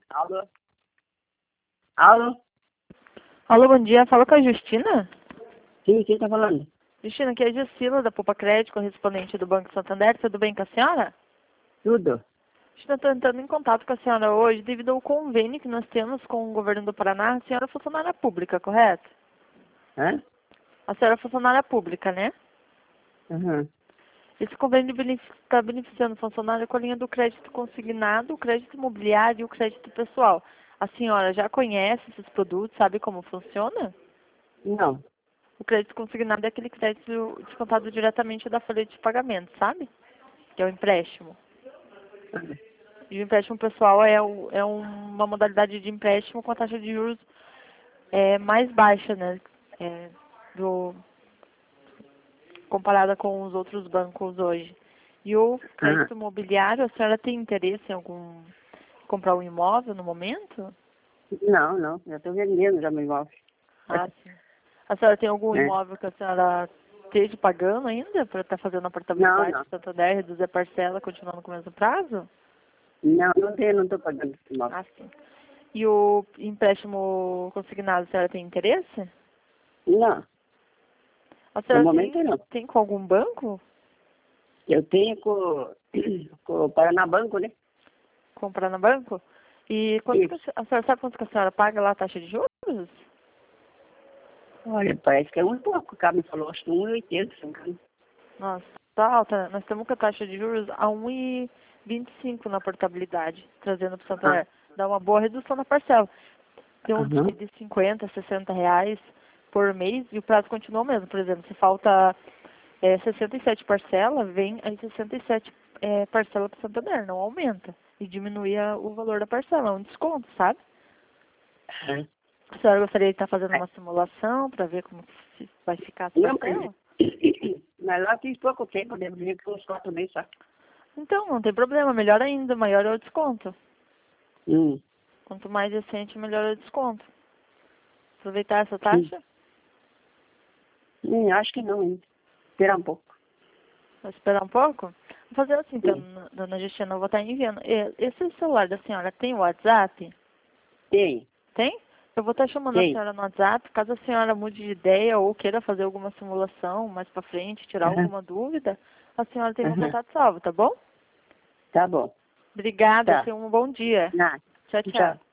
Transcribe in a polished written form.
Alô? Alô? Alô, bom dia. Fala com a Justina? Sim, quem tá falando? Justina, aqui é a Justina, da Poupa Crédito, correspondente do Banco Santander. Tudo bem com a senhora? Tudo. Justina, estou entrando em contato com a senhora hoje devido ao convênio que nós temos com o governo do Paraná. A senhora é funcionária pública, correto? Hã? A senhora é funcionária pública, né? Uhum. Esse convênio está beneficiando o funcionário com a linha do crédito consignado, o crédito imobiliário e o crédito pessoal. A senhora já conhece esses produtos, sabe como funciona? Não. O crédito consignado é aquele crédito descontado diretamente da folha de pagamento, sabe? Que é o empréstimo. E o empréstimo pessoal é uma modalidade de empréstimo com a taxa de juros mais baixa, né? É, comparada com os outros bancos hoje. E o Ah, crédito imobiliário, a senhora tem interesse em comprar um imóvel no momento? não. Já tô vendendo já meu imóvel. Ah, sim. A senhora tem algum Né? imóvel que a senhora esteja pagando ainda para estar fazendo a Não, portabilidade não. de Santander, reduzir a parcela, continuando com o mesmo prazo? Não tô pagando esse imóvel. Ah, sim. E o empréstimo consignado, a senhora tem interesse? Não. A No senhora momento não. tem com algum banco Eu tenho com o Paraná Banco, né? comprar no banco? E quanto que Isso. a senhora sabe quanto que a senhora paga lá a taxa de juros? Olha, parece que é um pouco. O cara me falou, acho que 1,80. Se não me engano. Nossa, tá alta. Nós temos com a taxa de juros a 1,25 na portabilidade, trazendo para o Ah, Santander. Dá uma boa redução na parcela. Tem um aham. de 50, 60 reais por mês e o prazo continua o mesmo. Por exemplo, se falta 67 parcela, vem aí 67 parcela para o Santander, não aumenta. E diminui o valor da parcela, é um desconto, sabe? Aham. A senhora gostaria de estar fazendo uma simulação para ver como que vai ficar as Não, mas, parcelas? mas lá tem pouco tempo, devo dizer que uns 4 meses só. Então, não tem problema, melhor ainda, maior é o desconto. Hum, Quanto mais recente, melhor é o desconto. Aproveitar essa sim. taxa, Acho que não ainda. Esperar um pouco. vou esperar um pouco. Vou fazer assim, então, Sim. dona Justina, eu vou estar enviando. Esse celular da senhora tem WhatsApp? Tem, Tem? Eu vou estar chamando a tem. senhora no WhatsApp, caso a senhora mude de ideia ou queira fazer alguma simulação mais pra frente, tirar Aham, alguma dúvida, a senhora tem meu aham. contato salvo, tá bom? Tá bom. Obrigada, Tá. tenha um bom dia. Nada. Tchau, Tchau. tchau.